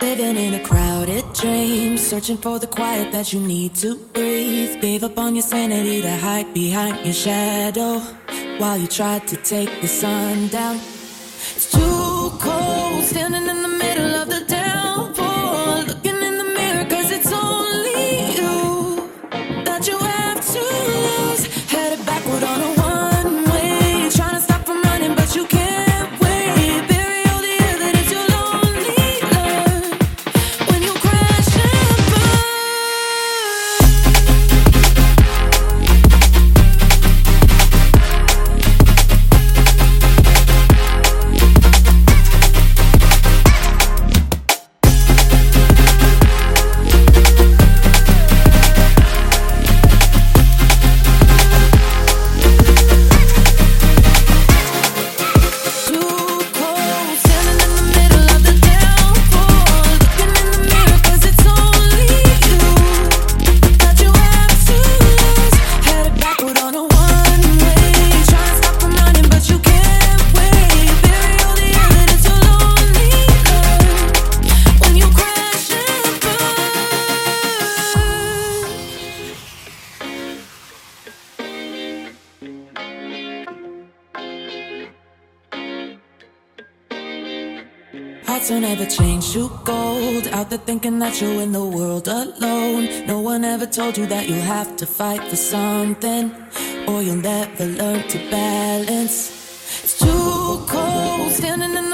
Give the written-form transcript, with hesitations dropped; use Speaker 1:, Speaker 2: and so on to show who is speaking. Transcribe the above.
Speaker 1: Living in a crowded dream, searching for the quiet that you need to breathe. Gave up on your sanity to hide behind your shadow while you tried to take the sun down. It's too cold, standing in the middle of the downpour, looking in the mirror, cause it's only you that you have to lose. Headed backward on a one-way, trying to stop from running, but you can't wait. Bury all the evidence, you'll only learn when you crash and burn. Hearts don't ever change to gold. Out there thinking that you're in the world alone. No one ever told you that you'll have to fight for something, or you'll never learn to balance. It's too cold, standing in